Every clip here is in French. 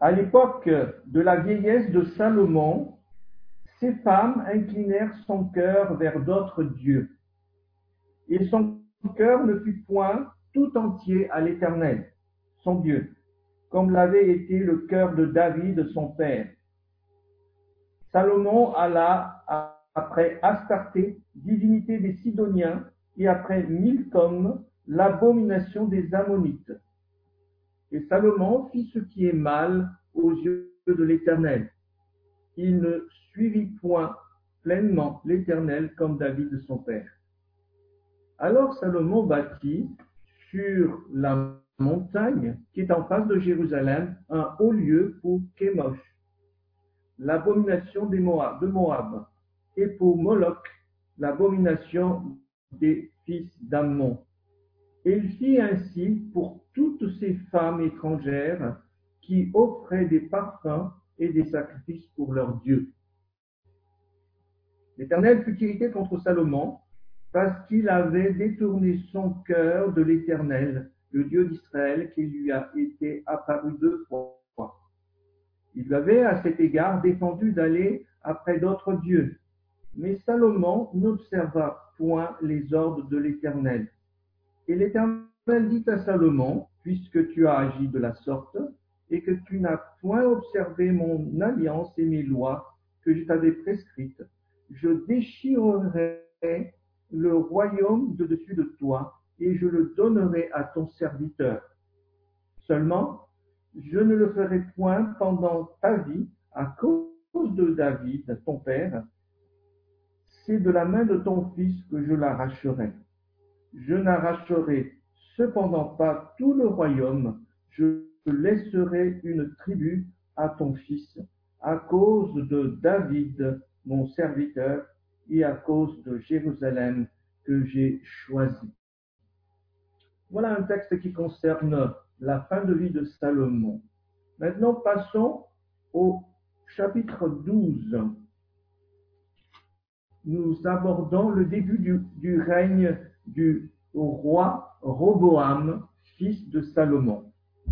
À l'époque de la vieillesse de Salomon, ces femmes inclinèrent son cœur vers d'autres dieux, et son cœur ne fut point tout entier à l'Éternel, son Dieu, comme l'avait été le cœur de David, son père. Salomon alla après Astarté, divinité des Sidoniens, et après Milcom, l'abomination des Ammonites. Et Salomon fit ce qui est mal aux yeux de l'Éternel. Il ne suivit point pleinement l'Éternel comme David son père. Alors Salomon bâtit sur la montagne qui est en face de Jérusalem un haut lieu pour Kémosh, l'abomination de Moab, et pour Moloch, l'abomination des fils d'Ammon. Et il fit ainsi pour toutes ces femmes étrangères qui offraient des parfums et des sacrifices pour leurs dieux. L'Éternel fut irrité contre Salomon parce qu'il avait détourné son cœur de l'Éternel, le Dieu d'Israël, qui lui a été apparu 2 fois. Il lui avait à cet égard défendu d'aller après d'autres dieux. Mais Salomon n'observa point les ordres de l'Éternel. Et l'Éternel dit à Salomon, puisque tu as agi de la sorte, et que tu n'as point observé mon alliance et mes lois que je t'avais prescrites, je déchirerai le royaume de dessus de toi, et je le donnerai à ton serviteur. Seulement, je ne le ferai point pendant ta vie à cause de David, ton père. C'est de la main de ton fils que je l'arracherai. Je n'arracherai cependant pas tout le royaume, je laisserai une tribu à ton fils, à cause de David, mon serviteur, et à cause de Jérusalem que j'ai choisi. Voilà un texte qui concerne la fin de vie de Salomon. Maintenant, passons au chapitre 12. Nous abordons le début du règne du roi Roboam, fils de Salomon.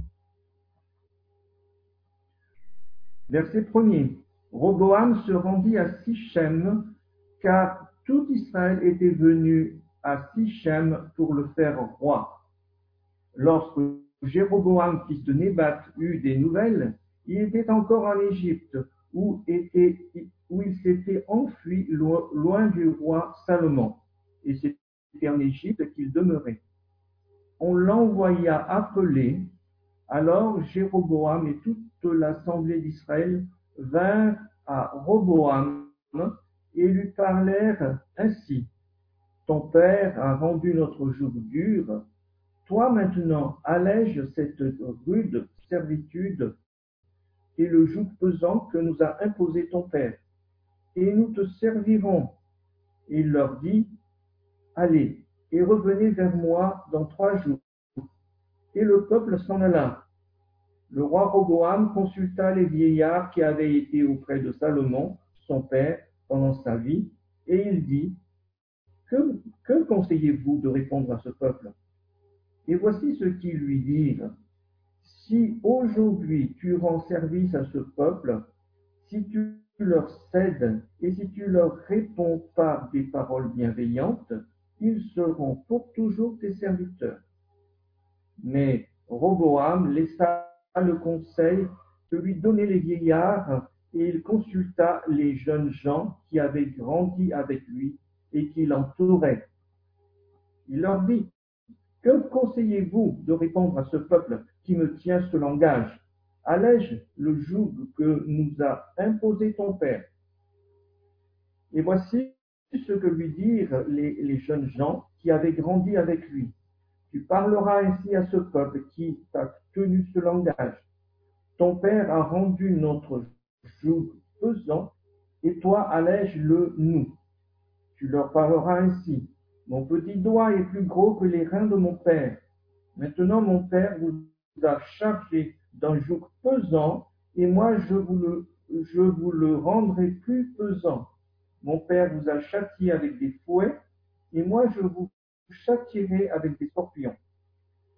Verset 1er. Roboam se rendit à Sichem, car tout Israël était venu à Sichem pour le faire roi. Lorsque Jéroboam, fils de Nébat, eut des nouvelles, il était encore en Égypte, où il s'était enfui loin du roi Salomon, et c'était en Égypte qu'il demeurait. On l'envoya appeler. Alors Jéroboam et toute l'assemblée d'Israël vinrent à Roboam et lui parlèrent ainsi. Ton père a rendu notre joug dur. Toi maintenant allège cette rude servitude et le joug pesant que nous a imposé ton père, et nous te servirons. Et il leur dit, allez, et revenez vers moi dans 3 jours. Et le peuple s'en alla. Le roi Roboam consulta les vieillards qui avaient été auprès de Salomon, son père, pendant sa vie, et il dit, que conseillez-vous de répondre à ce peuple? Et voici ce qu'ils lui dirent. Si aujourd'hui tu rends service à ce peuple, si tu leur cèdes et si tu leur réponds par des paroles bienveillantes, ils seront pour toujours tes serviteurs. Mais Roboam laissa le conseil que lui donnaient les vieillards et il consulta les jeunes gens qui avaient grandi avec lui et qui l'entouraient. Il leur dit, que conseillez-vous de répondre à ce peuple qui me tient ce langage? Allège le joug que nous a imposé ton père. Et voici ce que lui dirent les jeunes gens qui avaient grandi avec lui. Tu parleras ainsi à ce peuple qui t'a tenu ce langage. Ton père a rendu notre joug pesant, et toi allège-le nous. Tu leur parleras ainsi. Mon petit doigt est plus gros que les reins de mon père. Maintenant mon père vous a chargé d'un joug pesant, et moi je vous le rendrai plus pesant. Mon père vous a châtié avec des fouets, et moi je vous châtierai avec des scorpions.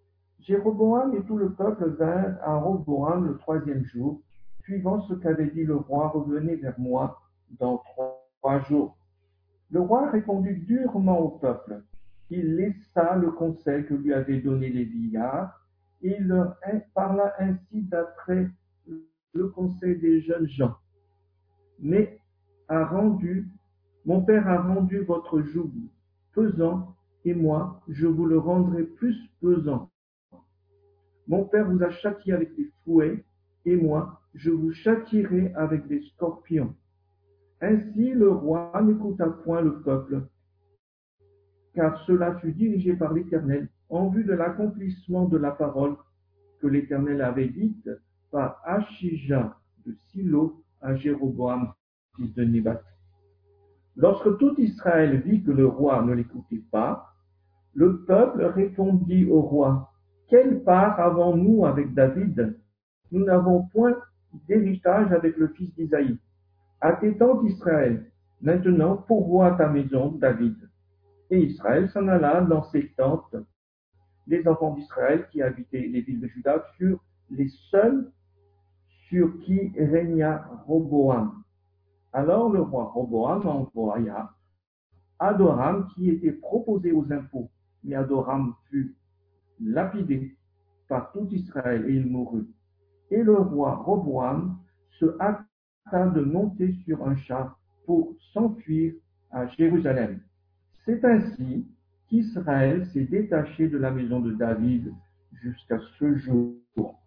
Jéroboam et tout le peuple vinrent à Roboam le 3e jour, suivant ce qu'avait dit le roi, revenez vers moi dans 3 jours. Le roi répondit durement au peuple. Il laissa le conseil que lui avaient donné les vieillards, et il leur parla ainsi d'après le conseil des jeunes gens. Mais mon père a rendu votre joug pesant, et moi, je vous le rendrai plus pesant. Mon père vous a châtié avec des fouets, et moi, je vous châtierai avec des scorpions. Ainsi le roi n'écouta point le peuple, car cela fut dirigé par l'Éternel en vue de l'accomplissement de la parole que l'Éternel avait dite par Achija de Silo à Jéroboam, fils de Nébat. Lorsque tout Israël vit que le roi ne l'écoutait pas, le peuple répondit au roi, quelle part avons-nous avec David? Nous n'avons point d'héritage avec le fils d'Isaïe. À tes tentes Israël, maintenant pourvois ta maison, David. Et Israël s'en alla dans ses tentes. Les enfants d'Israël qui habitaient les villes de Juda furent les seuls sur qui régna Roboam. Alors le roi Roboam envoya Adoram qui était proposé aux impôts. Mais Adoram fut lapidé par tout Israël et il mourut. Et le roi Roboam se hâta de monter sur un char pour s'enfuir à Jérusalem. C'est ainsi qu'Israël s'est détaché de la maison de David jusqu'à ce jour.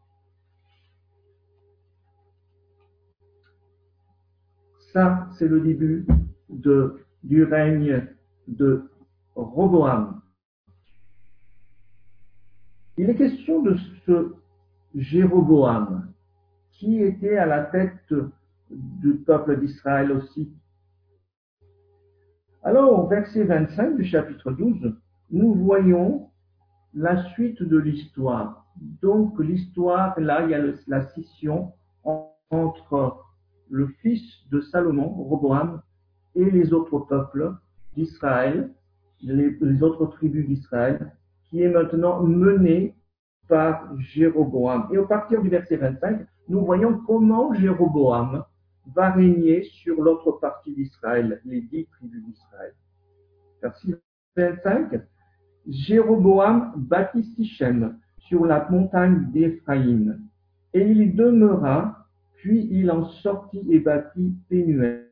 Ça, c'est le début du règne de Roboam. Il est question de ce Jéroboam qui était à la tête du peuple d'Israël aussi. Alors, au verset 25 du chapitre 12, nous voyons la suite de l'histoire. Donc, l'histoire, là, il y a la scission entre le fils de Salomon, Roboam, et les autres peuples d'Israël, les autres tribus d'Israël, qui est maintenant menée par Jéroboam. Et à partir du verset 25, nous voyons comment Jéroboam va régner sur l'autre partie d'Israël, les 10 tribus d'Israël. Verset 25, Jéroboam bâtit Sichem sur la montagne d'Éphraïm, et il y demeura, puis il en sortit et bâtit Pénuel.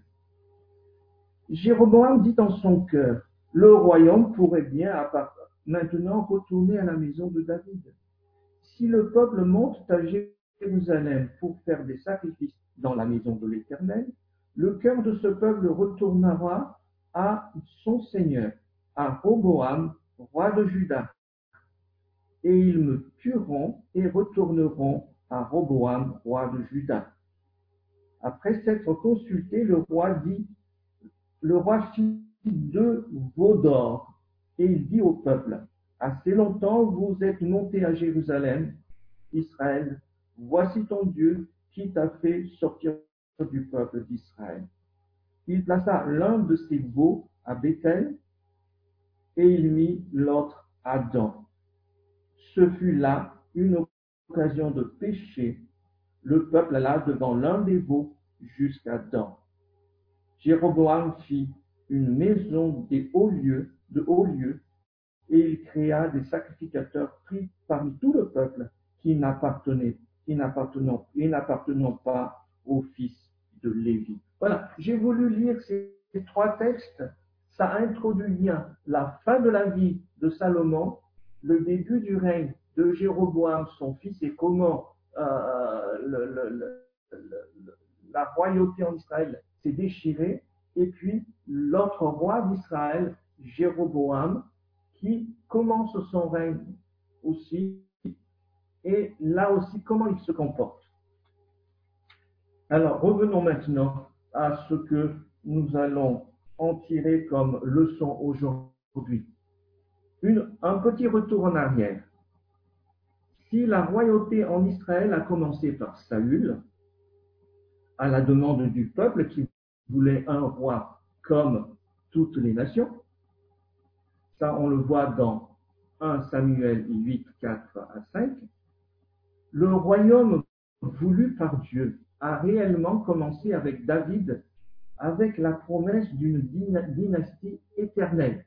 Jéroboam dit en son cœur, le royaume pourrait bien maintenant retourner à la maison de David. Si le peuple monte à Jérusalem pour faire des sacrifices dans la maison de l'Éternel, le cœur de ce peuple retournera à son Seigneur, à Roboam, roi de Juda. Et ils me tueront et retourneront à Roboam, roi de Juda. Après s'être consulté, le roi fit 2 veaux d'or, et il dit au peuple, assez longtemps vous êtes montés à Jérusalem, Israël, voici ton Dieu qui t'a fait sortir du peuple d'Israël. Il plaça l'un de ces veaux à Bethel, et il mit l'autre à Dan. Ce fut là une occasion de pécher. Le peuple alla devant l'un des veaux jusqu'à Dan. Jéroboam fit une maison de hauts lieux, et il créa des sacrificateurs pris parmi tout le peuple qui n'appartenant pas au fils de Lévi. Voilà, j'ai voulu lire ces 3 textes. Ça introduit bien la fin de la vie de Salomon, le début du règne de Jéroboam, son fils, et comment la royauté en Israël s'est déchirée, et puis l'autre roi d'Israël, Jéroboam, qui commence son règne aussi, et là aussi comment il se comporte. Alors revenons maintenant à ce que nous allons en tirer comme leçon aujourd'hui. Un petit retour en arrière. Si la royauté en Israël a commencé par Saül, à la demande du peuple qui voulait un roi comme toutes les nations, ça on le voit dans 1 Samuel 8, 4 à 5, le royaume voulu par Dieu a réellement commencé avec David, avec la promesse d'une dynastie éternelle.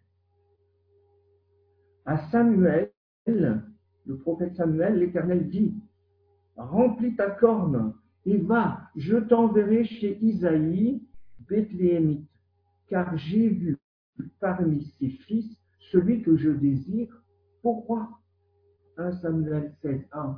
À Samuel, le prophète Samuel, l'Éternel dit, remplis ta corne et va, je t'enverrai chez Isaïe, Bethléemite, car j'ai vu parmi ses fils celui que je désire pour roi. 1 Samuel 16, 1.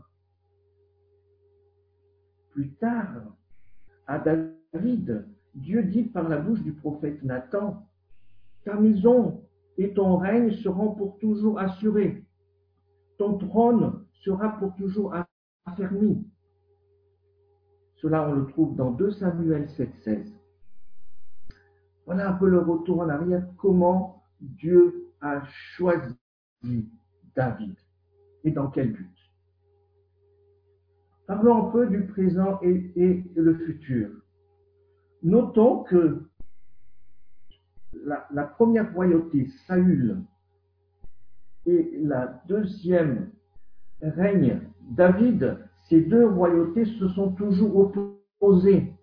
Plus tard, à David, Dieu dit par la bouche du prophète Nathan, ta maison et ton règne seront pour toujours assurés. Ton trône sera pour toujours affermi. Cela, on le trouve dans 2 Samuel 7, 16. Voilà un peu le retour en arrière, comment Dieu a choisi David et dans quel but. Parlons un peu du présent et le futur. Notons que la première royauté, Saül, et la deuxième règne, David, ces deux royautés se sont toujours opposées.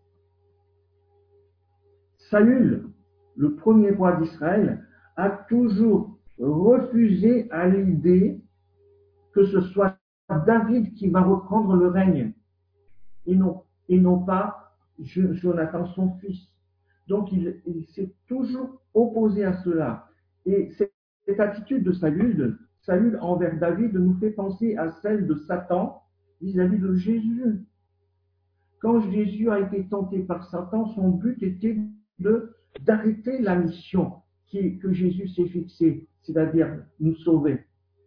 Saül, le premier roi d'Israël, a toujours refusé à l'idée que ce soit David qui va reprendre le règne et non pas Jonathan, son fils. Donc il s'est toujours opposé à cela. Et cette attitude de Saül envers David nous fait penser à celle de Satan vis-à-vis de Jésus. Quand Jésus a été tenté par Satan, son but était d'arrêter la mission que Jésus s'est fixée, c'est-à-dire nous sauver.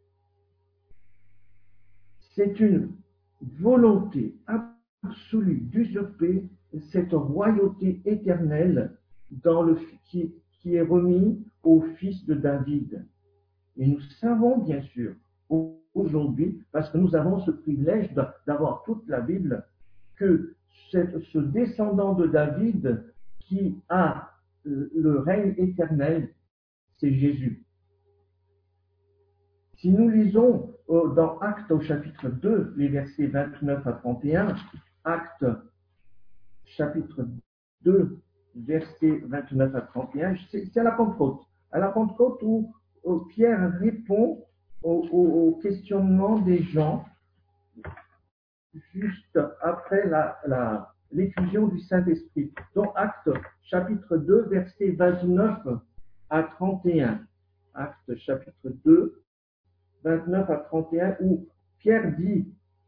C'est une volonté absolue d'usurper cette royauté éternelle qui est remise au fils de David. Et nous savons bien sûr aujourd'hui, parce que nous avons ce privilège d'avoir toute la Bible, que ce descendant de David qui a le règne éternel, c'est Jésus. Si nous lisons dans Actes au chapitre 2, les versets 29 à 31, Actes chapitre 2, versets 29 à 31, c'est à la Pentecôte. À la Pentecôte où Pierre répond au questionnement des gens juste après l'effusion du Saint-Esprit. Dans Actes chapitre 2, versets 29 à 31. Actes chapitre 2, 29 à 31, où Pierre dit,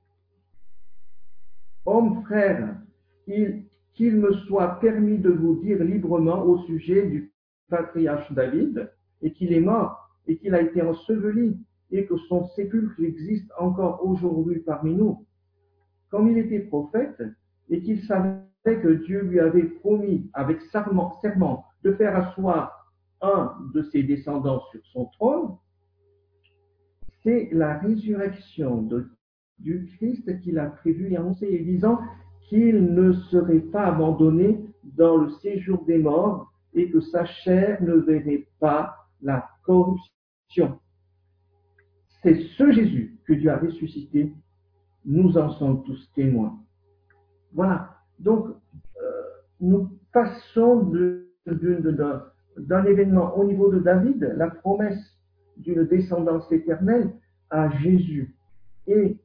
« Hommes frères, qu'il me soit permis de vous dire librement au sujet du patriarche David, et qu'il est mort, et qu'il a été enseveli, et que son sépulcre existe encore aujourd'hui parmi nous. Comme il était prophète, et qu'il savait que Dieu lui avait promis avec serment de faire asseoir un de ses descendants sur son trône, c'est la résurrection du Christ qu'il a prévu et annoncé, et disant qu'il ne serait pas abandonné dans le séjour des morts et que sa chair ne verrait pas la corruption. C'est ce Jésus que Dieu a ressuscité. Nous en sommes tous témoins. Voilà. Donc, nous passons d'un événement au niveau de David, la promesse d'une descendance éternelle, à Jésus. Et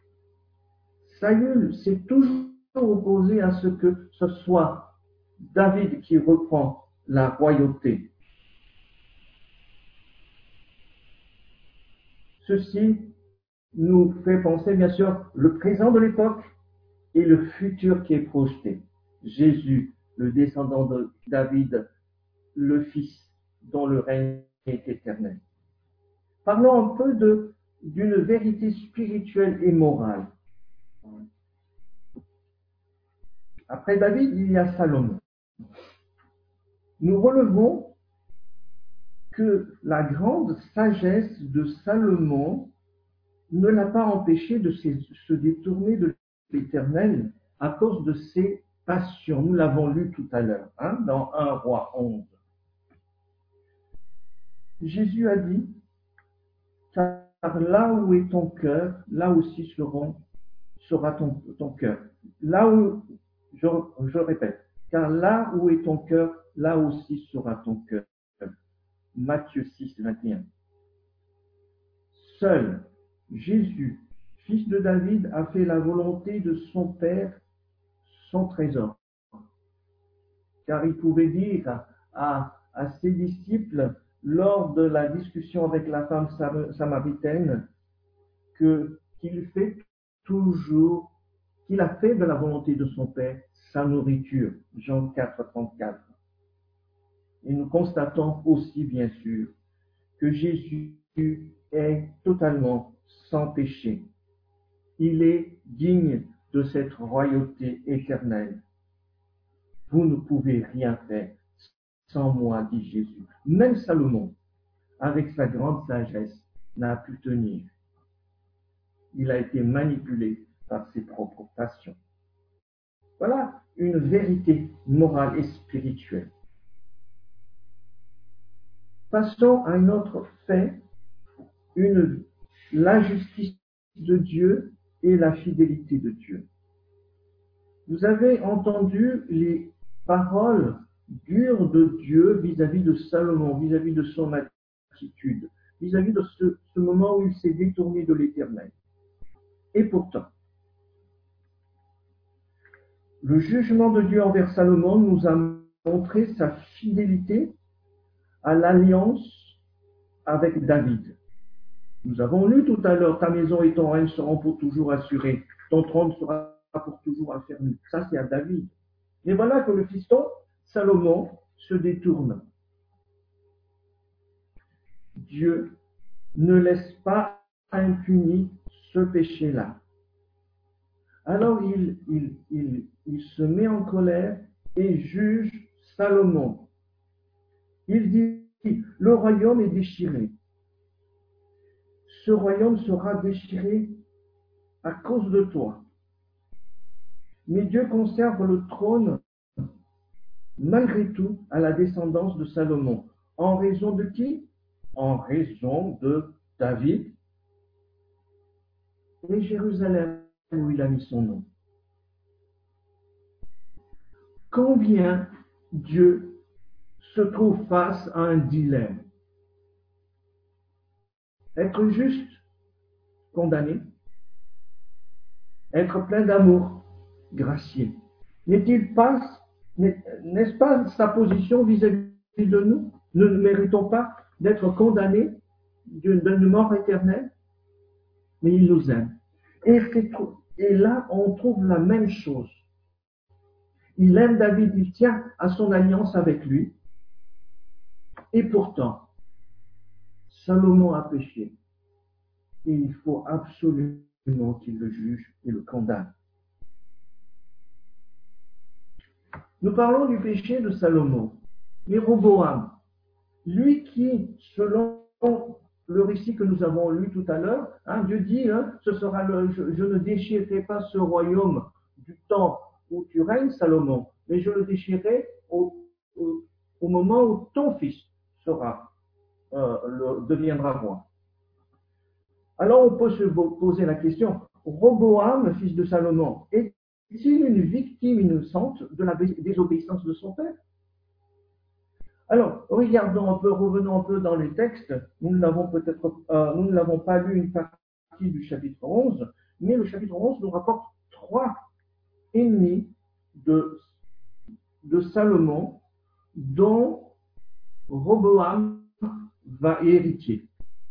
Saül s'est toujours opposé à ce que ce soit David qui reprend la royauté. Ceci nous fait penser bien sûr le présent de l'époque et le futur qui est projeté. Jésus, le descendant de David, le Fils dont le règne est éternel. Parlons un peu d'une vérité spirituelle et morale. Après David, il y a Salomon. Nous relevons que la grande sagesse de Salomon ne l'a pas empêché de se détourner de l'Éternel à cause de ses passions. Nous l'avons lu tout à l'heure, dans 1 Roi 11. Jésus a dit, là où est ton cœur, là aussi sera ton cœur. Là où, je répète, car là où est ton cœur, là aussi sera ton cœur. Matthieu 6, 21. Seul Jésus, fils de David, a fait la volonté de son Père, son trésor. Car il pouvait dire à ses disciples, lors de la discussion avec la femme samaritaine, qu'il fait toujours, qu'il a fait de la volonté de son Père sa nourriture. Jean 4, 34. Et nous constatons aussi, bien sûr, que Jésus est totalement sans péché. Il est digne de cette royauté éternelle. Vous ne pouvez rien faire sans moi, dit Jésus. Même Salomon, avec sa grande sagesse, n'a pu tenir. Il a été manipulé par ses propres passions. Voilà une vérité morale et spirituelle. Passons à un autre fait, la justice de Dieu et la fidélité de Dieu. Vous avez entendu les paroles dures de Dieu vis-à-vis de Salomon, vis-à-vis de son attitude, vis-à-vis de ce moment où il s'est détourné de l'Éternel. Et pourtant, le jugement de Dieu envers Salomon nous a montré sa fidélité à l'alliance avec David. Nous avons lu tout à l'heure, ta maison et ton règne seront pour toujours assurés, ton trône sera pour toujours affermi. Ça, c'est à David. Mais voilà que le fiston, Salomon, se détourne. Dieu ne laisse pas impuni ce péché-là. Alors il se met en colère et juge Salomon. Il dit, le royaume est déchiré. Ce royaume sera déchiré à cause de toi. Mais Dieu conserve le trône malgré tout à la descendance de Salomon. En raison de qui? En raison de David et Jérusalem où il a mis son nom. Combien Dieu se trouve face à un dilemme? Être juste, condamné, être plein d'amour, gracié. N'est-ce pas sa position vis-à-vis de nous? Ne méritons pas d'être condamnés d'une mort éternelle? Mais il nous aime. Et là, on trouve la même chose. Il aime David, il tient à son alliance avec lui. Et pourtant, Salomon a péché. Et il faut absolument qu'il le juge et le condamne. Nous parlons du péché de Salomon. Mais Roboam, lui qui, selon le récit que nous avons lu tout à l'heure, Dieu dit, je ne déchirerai pas ce royaume du temps où tu règnes, Salomon, mais je le déchirerai au moment où ton fils deviendra roi. Alors on peut se poser la question, Roboam, fils de Salomon, est-il une victime innocente de la désobéissance de son père? Alors, revenons un peu dans les textes. Nous ne l'avons pas lu une partie du chapitre 11, mais le chapitre 11 nous rapporte 3 ennemis de Salomon, dont Roboam va hériter.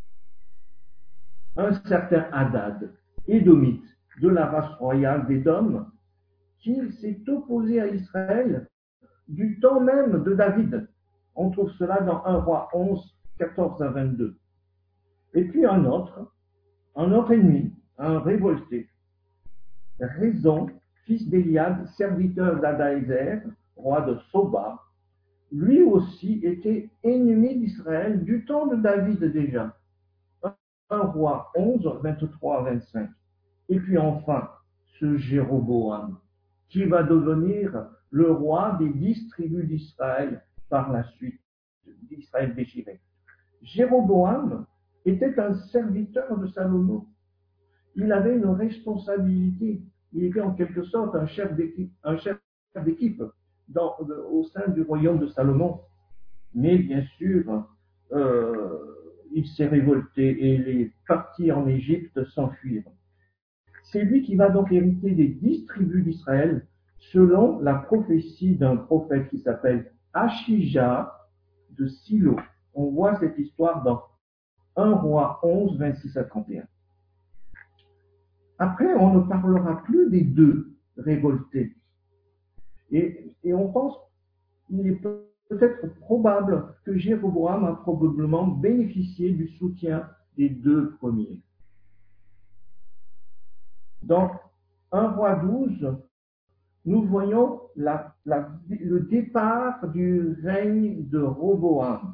Un certain Hadad, édomite, de la race royale d'Édom, qui s'est opposé à Israël du temps même de David. On trouve cela dans 1 Roi 11, 14 à 22. Et puis un autre ennemi, un révolté, Raison, fils d'Éliad, serviteur d'Adaézer, roi de Soba, lui aussi était ennemi d'Israël du temps de David déjà. 1 Roi 11, 23 à 25. Et puis enfin, ce Jéroboam, qui va devenir le roi des 10 tribus d'Israël par la suite, d'Israël déchiré. Jéroboam était un serviteur de Salomon. Il avait une responsabilité. Il était en quelque sorte un chef d'équipe au sein du royaume de Salomon. Mais bien sûr, il s'est révolté et il est parti en Égypte s'enfuir. C'est lui qui va donc hériter des 10 tribus d'Israël selon la prophétie d'un prophète qui s'appelle Achija de Silo. On voit cette histoire dans 1 Roi 11, 26 à 31. Après, on ne parlera plus des deux révoltés. Et on pense qu'il est peut-être probable que Jéroboam a probablement bénéficié du soutien des deux premiers. Dans 1 Roi 12, nous voyons le départ du règne de Roboam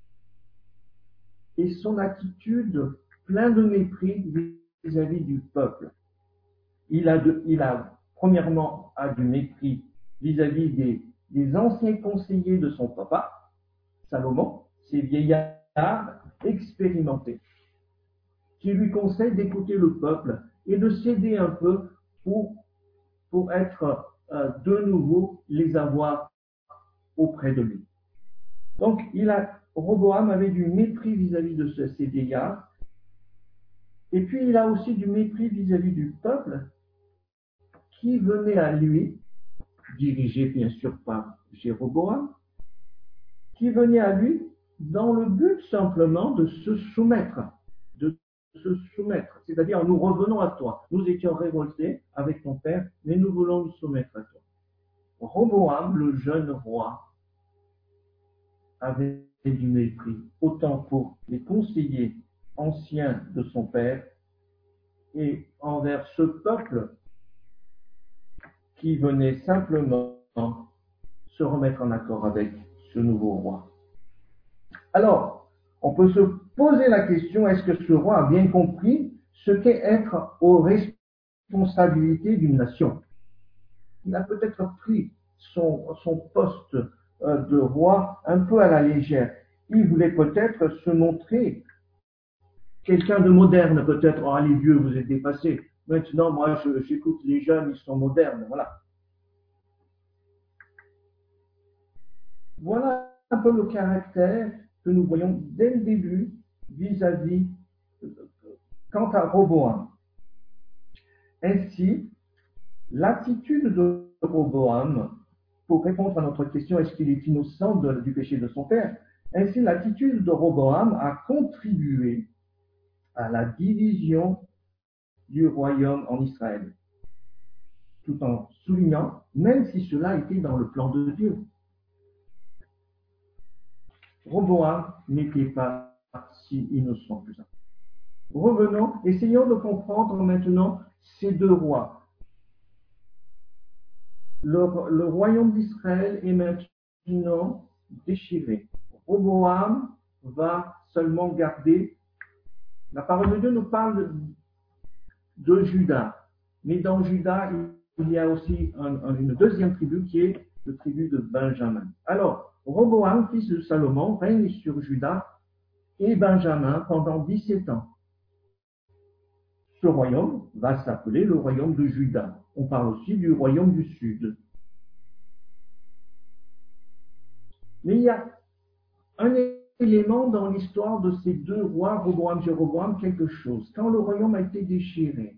et son attitude pleine de mépris vis-à-vis du peuple. Il a premièrement du mépris vis-à-vis des anciens conseillers de son papa, Salomon, ces vieillards expérimentés, qui lui conseillent d'écouter le peuple et de céder un peu pour être de nouveau les avoir auprès de lui. Donc, Roboam avait du mépris vis-à-vis de ces vieillards, et puis il a aussi du mépris vis-à-vis du peuple qui venait à lui, dirigé bien sûr par Jéroboam, qui venait à lui dans le but simplement de se soumettre, c'est-à-dire nous revenons à toi. Nous étions révoltés avec ton père, mais nous voulons nous soumettre à toi. Roboam, le jeune roi, avait du mépris, autant pour les conseillers anciens de son père et envers ce peuple qui venait simplement se remettre en accord avec ce nouveau roi. Alors, on peut se poser la question, est-ce que ce roi a bien compris ce qu'est être aux responsabilités d'une nation? Il a peut-être pris son poste de roi un peu à la légère. Il voulait peut-être se montrer quelqu'un de moderne, peut-être. Oh, les vieux, vous êtes dépassés. Maintenant, moi, j'écoute les jeunes, ils sont modernes. Voilà un peu le caractère que nous voyons dès le début vis-à-vis quant à Roboam. Ainsi, l'attitude de Roboam, pour répondre à notre question, est-ce qu'il est innocent du péché de son père? Ainsi, l'attitude de Roboam a contribué à la division du royaume en Israël, tout en soulignant, même si cela était dans le plan de Dieu. Roboam n'était pas si innocent que ça. Revenons, essayons de comprendre maintenant ces deux rois. Le royaume d'Israël est maintenant déchiré. Roboam va seulement garder. La parole de Dieu nous parle de Juda. Mais dans Juda, il y a aussi une deuxième tribu qui est la tribu de Benjamin. Alors, Roboam, fils de Salomon, règne sur Juda et Benjamin pendant 17 ans. Ce royaume va s'appeler le royaume de Juda. On parle aussi du royaume du Sud. Mais il y a un élément dans l'histoire de ces deux rois, Roboam et Jéroboam, quelque chose. Quand le royaume a été déchiré,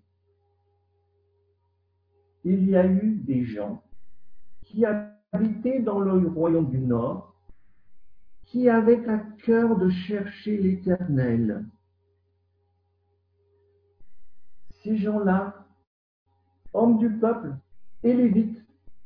il y a eu des gens qui habitaient dans le royaume du Nord, qui avaient à cœur de chercher l'Éternel. Ces gens-là, hommes du peuple et lévites,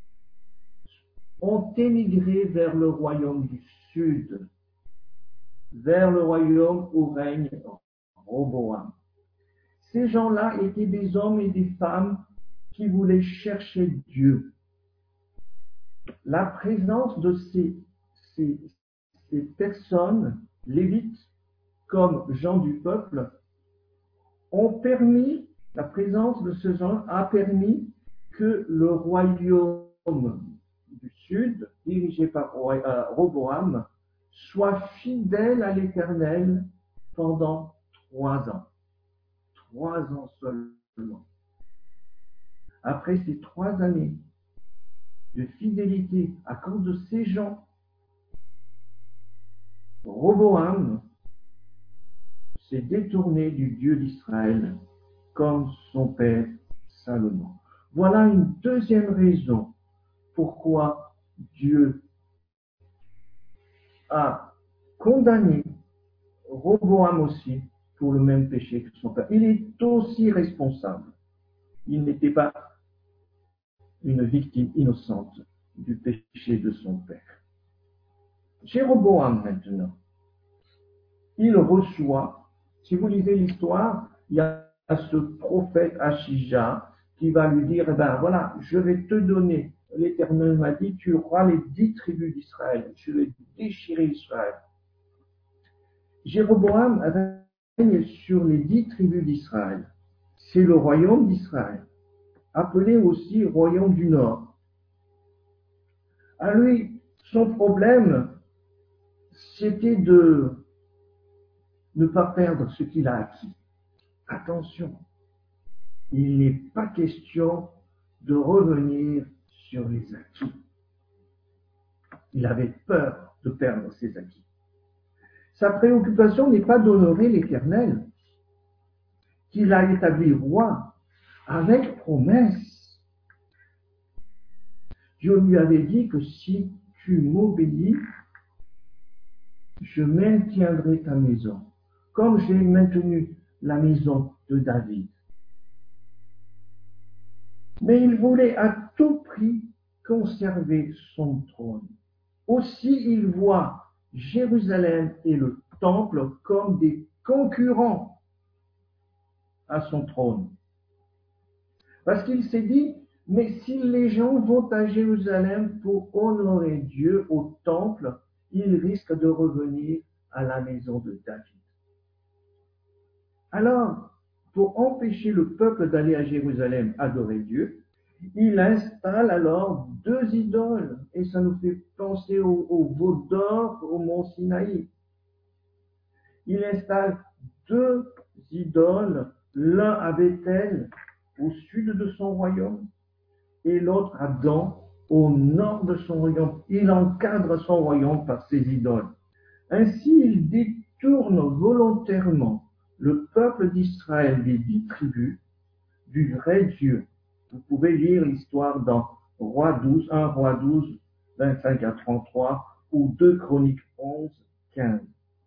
ont émigré vers le royaume du Sud, vers le royaume où règne Roboam. Ces gens-là étaient des hommes et des femmes qui voulaient chercher Dieu. La présence de ces personnes, lévites, comme gens du peuple, la présence de ces gens a permis que le royaume du Sud, dirigé par Roboam, soit fidèle à l'Éternel pendant 3 ans. 3 ans seulement. Après ces 3 années de fidélité à cause de ces gens, Roboam s'est détourné du Dieu d'Israël comme son père Salomon. Voilà une deuxième raison pourquoi Dieu a condamné Roboam aussi pour le même péché que son père. Il est aussi responsable. Il n'était pas une victime innocente du péché de son père. Jéroboam maintenant, il reçoit, si vous lisez l'histoire, il y a ce prophète Achija qui va lui dire, eh ben voilà, je vais te donner, l'Éternel m'a dit, tu auras les 10 tribus d'Israël, je vais déchirer Israël. Jéroboam règne sur les 10 tribus d'Israël. C'est le royaume d'Israël, appelé aussi royaume du Nord. À lui, son problème, c'était de ne pas perdre ce qu'il a acquis. Attention, il n'est pas question de revenir sur les acquis. Il avait peur de perdre ses acquis. Sa préoccupation n'est pas d'honorer l'Éternel, qu'il a établi roi avec promesse. Dieu lui avait dit que si tu m'obéis, je maintiendrai ta maison, comme j'ai maintenu la maison de David. Mais il voulait à tout prix conserver son trône. Aussi, il voit Jérusalem et le temple comme des concurrents à son trône. Parce qu'il s'est dit, mais si les gens vont à Jérusalem pour honorer Dieu au temple, ils risquent de revenir à la maison de David. Alors, pour empêcher le peuple d'aller à Jérusalem adorer Dieu, il installe alors 2 idoles, et ça nous fait penser au veau d'or au mont Sinaï. Il installe 2 idoles, l'un à Bethel, au sud de son royaume, et l'autre à Dan, au nord de son royaume. Il encadre son royaume par ses idoles. Ainsi, il détourne volontairement le peuple d'Israël des 10 tribus du vrai Dieu. Vous pouvez lire l'histoire dans Roi 12, 1 Roi 12, 25 à 33 ou 2 Chroniques 11, 15.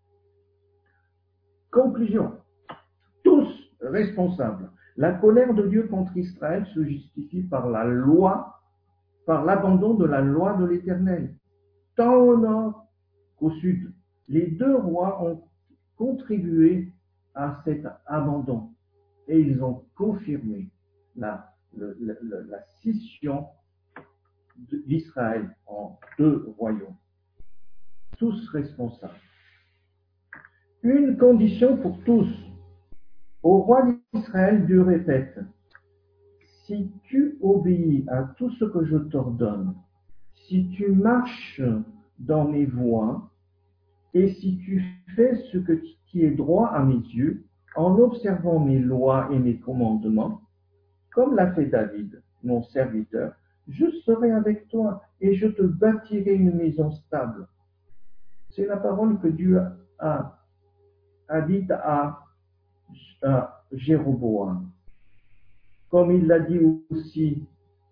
Conclusion. Tous responsables. La colère de Dieu contre Israël se justifie par la loi, par l'abandon de la loi de l'Éternel. Tant au nord qu'au sud, les 2 rois ont contribué à cet abandon et ils ont confirmé la scission d'Israël en 2 royaumes. Tous responsables. Une condition pour tous. Au roi d'Israël, Dieu répète, si tu obéis à tout ce que je t'ordonne, si tu marches dans mes voies, et si tu fais ce qui est droit à mes yeux, en observant mes lois et mes commandements, comme l'a fait David, mon serviteur, je serai avec toi et je te bâtirai une maison stable. C'est la parole que Dieu a dite à Jéroboam. Comme il l'a dit aussi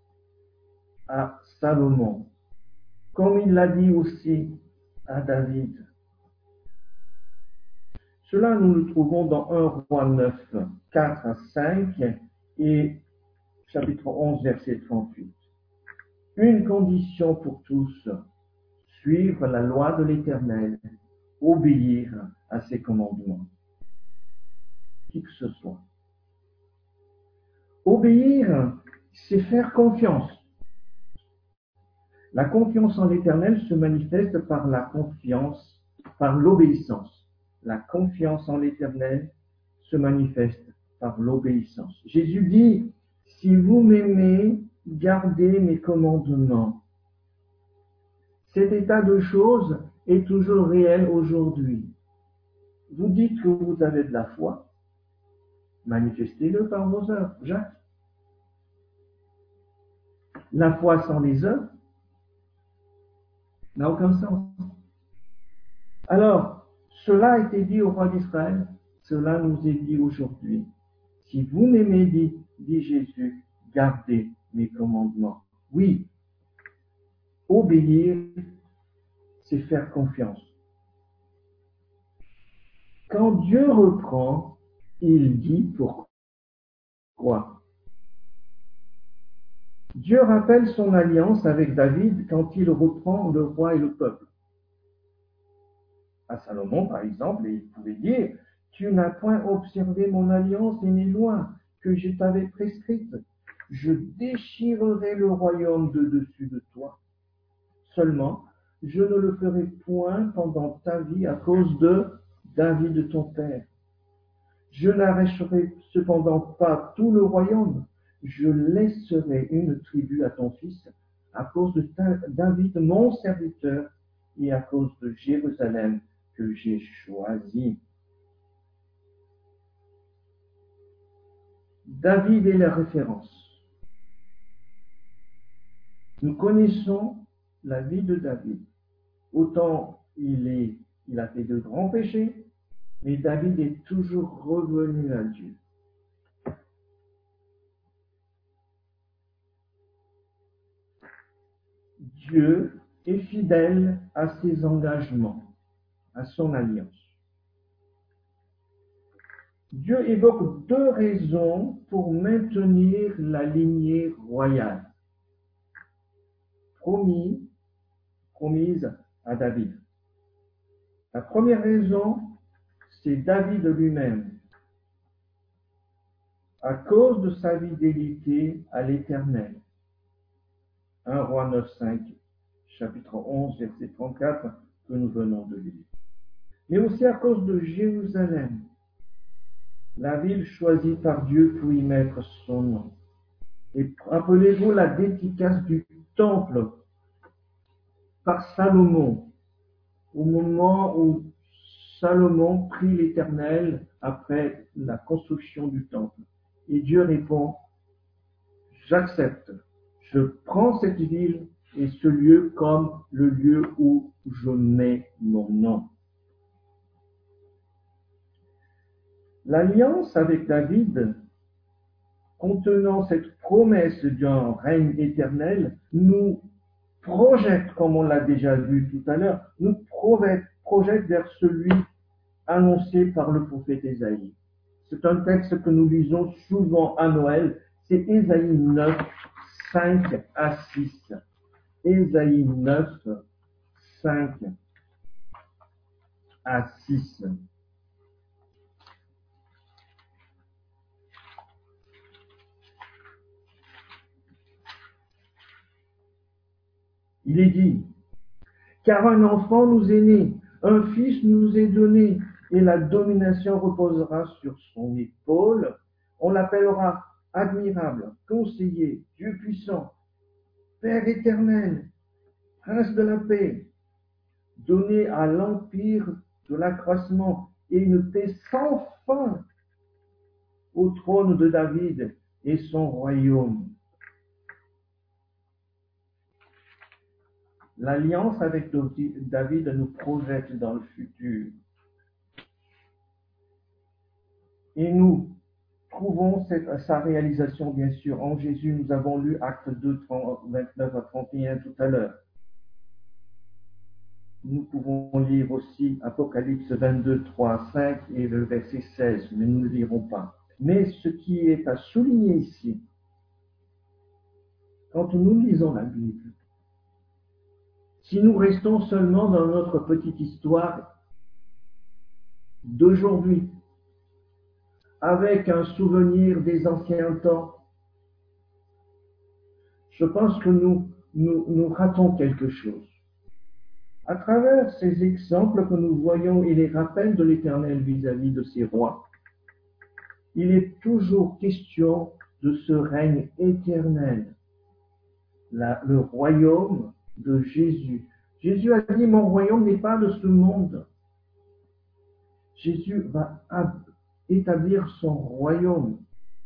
à Salomon. Comme il l'a dit aussi à David. Cela, nous le trouvons dans 1 Roi 9, 4 à 5 et chapitre 11, verset 38. Une condition pour tous, suivre la loi de l'Éternel, obéir à ses commandements. Qui que ce soit. Obéir, c'est faire confiance. La confiance en l'Éternel se manifeste par la confiance, par l'obéissance. La confiance en l'Éternel se manifeste par l'obéissance. Jésus dit, si vous m'aimez, gardez mes commandements. Cet état de choses est toujours réel aujourd'hui. Vous dites que vous avez de la foi, manifestez-le par vos œuvres. Jacques. La foi sans les œuvres n'a aucun sens. Alors, cela a été dit au roi d'Israël, cela nous est dit aujourd'hui. Si vous m'aimez, dit Jésus, gardez mes commandements. Oui, obéir, c'est faire confiance. Quand Dieu reprend, il dit pourquoi. Dieu rappelle son alliance avec David quand il reprend le roi et le peuple. À Salomon, par exemple, il pouvait dire, tu n'as point observé mon alliance et mes lois que je t'avais prescrites. Je déchirerai le royaume de dessus de toi. Seulement, je ne le ferai point pendant ta vie à cause de David ton père. Je n'arracherai cependant pas tout le royaume. Je laisserai une tribu à ton fils à cause de David mon serviteur et à cause de Jérusalem que j'ai choisi. David est la référence. Nous connaissons la vie de David. Autant il a fait de grands péchés, mais David est toujours revenu à Dieu. Dieu est fidèle à ses engagements, à son alliance. Dieu évoque deux raisons pour maintenir la lignée royale promise à David. La première raison, c'est David lui-même, à cause de sa fidélité à l'Éternel. 1 Roi 9,5, chapitre 11, verset 34, que nous venons de lire. Mais aussi à cause de Jérusalem, la ville choisie par Dieu pour y mettre son nom. Et rappelez-vous la dédicace du temple par Salomon, au moment où Salomon prie l'Éternel après la construction du temple. Et Dieu répond, j'accepte, je prends cette ville et ce lieu comme le lieu où je mets mon nom. L'alliance avec David, contenant cette promesse d'un règne éternel, nous projette, comme on l'a déjà vu tout à l'heure, nous projette vers celui annoncé par le prophète Ésaïe. C'est un texte que nous lisons souvent à Noël, c'est Ésaïe 9, 5 à 6. Ésaïe 9, 5 à 6. Il est dit, car un enfant nous est né, un fils nous est donné, et la domination reposera sur son épaule. On l'appellera admirable, conseiller, Dieu puissant, Père éternel, Prince de la paix, donné à l'empire de l'accroissement et une paix sans fin au trône de David et son royaume. L'alliance avec David nous projette dans le futur. Et nous trouvons sa réalisation, bien sûr, en Jésus. Nous avons lu Actes 2, 29 à 31 tout à l'heure. Nous pouvons lire aussi Apocalypse 22, 3 à 5 et le verset 16, mais nous ne le lirons pas. Mais ce qui est à souligner ici, quand nous lisons la Bible, si nous restons seulement dans notre petite histoire d'aujourd'hui, avec un souvenir des anciens temps, je pense que nous ratons quelque chose. À travers ces exemples que nous voyons et les rappels de l'Éternel vis-à-vis de ses rois, il est toujours question de ce règne éternel, le royaume de Jésus. Jésus a dit, mon royaume n'est pas de ce monde. Jésus va établir son royaume.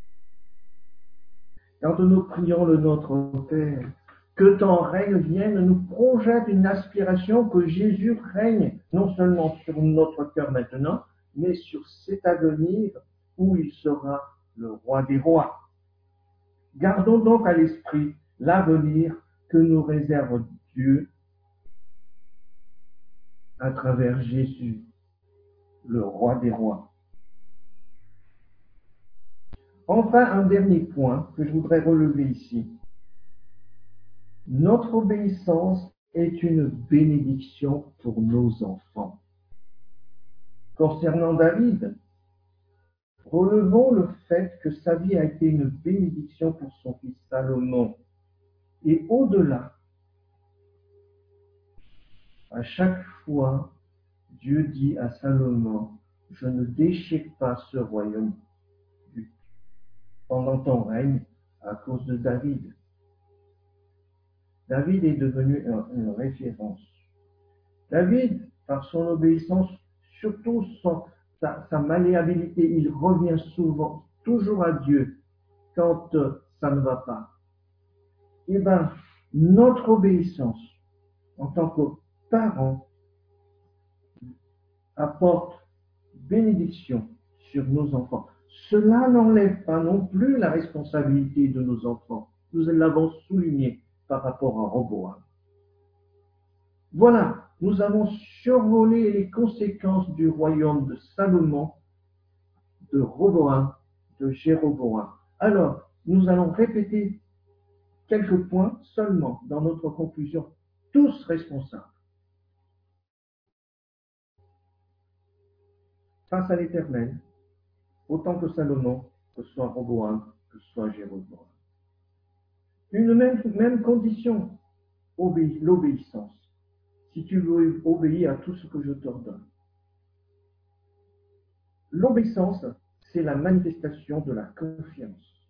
Quand nous prions le Notre Père, que ton règne vienne, nous projette une aspiration que Jésus règne non seulement sur notre cœur maintenant, mais sur cet avenir où il sera le roi des rois. Gardons donc à l'esprit l'avenir que nous réserve Dieu à travers Jésus, le roi des rois. Enfin, un dernier point que je voudrais relever ici. Notre obéissance est une bénédiction pour nos enfants. Concernant David, relevons le fait que sa vie a été une bénédiction pour son fils Salomon. Et au-delà, à chaque fois, Dieu dit à Salomon, je ne déchire pas ce royaume pendant ton règne à cause de David. David est devenu une référence. David, par son obéissance, surtout sa malléabilité, il revient souvent, toujours à Dieu quand ça ne va pas. Eh bien, notre obéissance en tant que parents apporte bénédiction sur nos enfants. Cela n'enlève pas non plus la responsabilité de nos enfants. Nous l'avons souligné par rapport à Roboam. Voilà, nous avons survolé les conséquences du royaume de Salomon, de Roboam, de Jéroboam. Alors, nous allons répéter quelques points seulement dans notre conclusion, tous responsables. Face à l'Éternel, autant que Salomon, que ce soit Roboam, que ce soit Jéroboam. Une même condition, l'obéissance. Si tu veux obéir à tout ce que je t'ordonne. L'obéissance, c'est la manifestation de la confiance.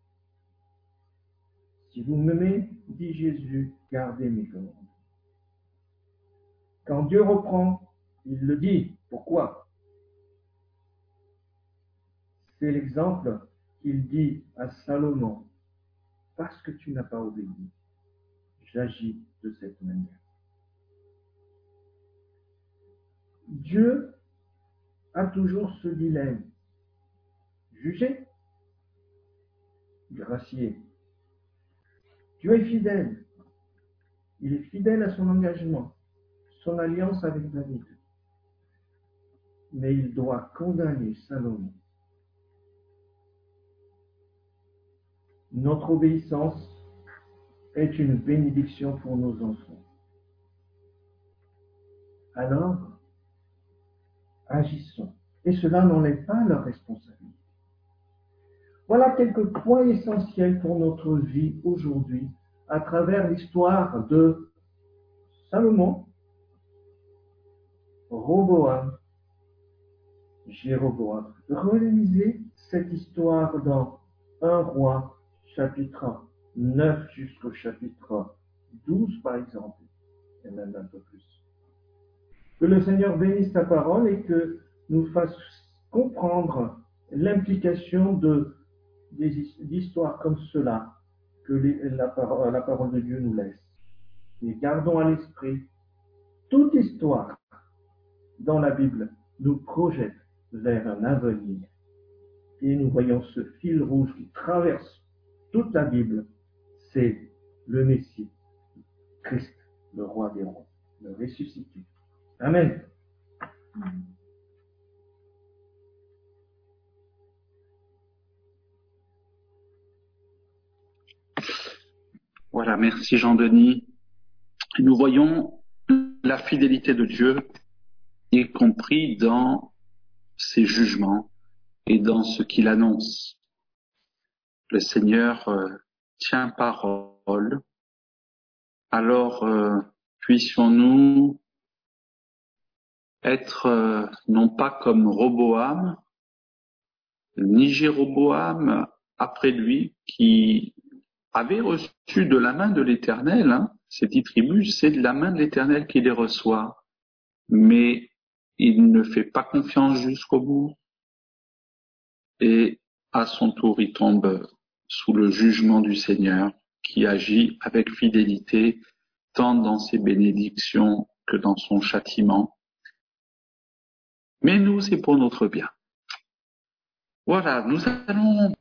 Si vous m'aimez, dit Jésus, gardez mes commandes. Quand Dieu reprend, il le dit. Pourquoi? C'est l'exemple qu'il dit à Salomon. Parce que tu n'as pas obéi, j'agis de cette manière. Dieu a toujours ce dilemme. Juger, gracier. Dieu est fidèle. Il est fidèle à son engagement, son alliance avec David. Mais il doit condamner Salomon. Notre obéissance est une bénédiction pour nos enfants. Alors, agissons. Et cela n'enlève pas leur responsabilité. Voilà quelques points essentiels pour notre vie aujourd'hui à travers l'histoire de Salomon, Roboam, Jéroboam. Relisez cette histoire dans 1 Roi, chapitre 9 jusqu'au chapitre 12, par exemple, et même un peu plus. Que le Seigneur bénisse ta parole et que nous fasse comprendre l'implication d'histoires comme cela que la parole de Dieu nous laisse. Et gardons à l'esprit, toute histoire dans la Bible nous projette vers un avenir. Et nous voyons ce fil rouge qui traverse toute la Bible, c'est le Messie, Christ, le roi des rois, le ressuscité. Amen. Voilà, merci Jean-Denis. Nous voyons la fidélité de Dieu, y compris dans ses jugements et dans ce qu'il annonce. Le Seigneur tient parole. Alors, puissions-nous être non pas comme Roboam, ni Jéroboam après lui, qui avait reçu de la main de l'Éternel, ces 10 tribus, c'est de la main de l'Éternel qui les reçoit. Mais il ne fait pas confiance jusqu'au bout et à son tour il tombe sous le jugement du Seigneur qui agit avec fidélité tant dans ses bénédictions que dans son châtiment. Mais nous, c'est pour notre bien. Voilà, nous allons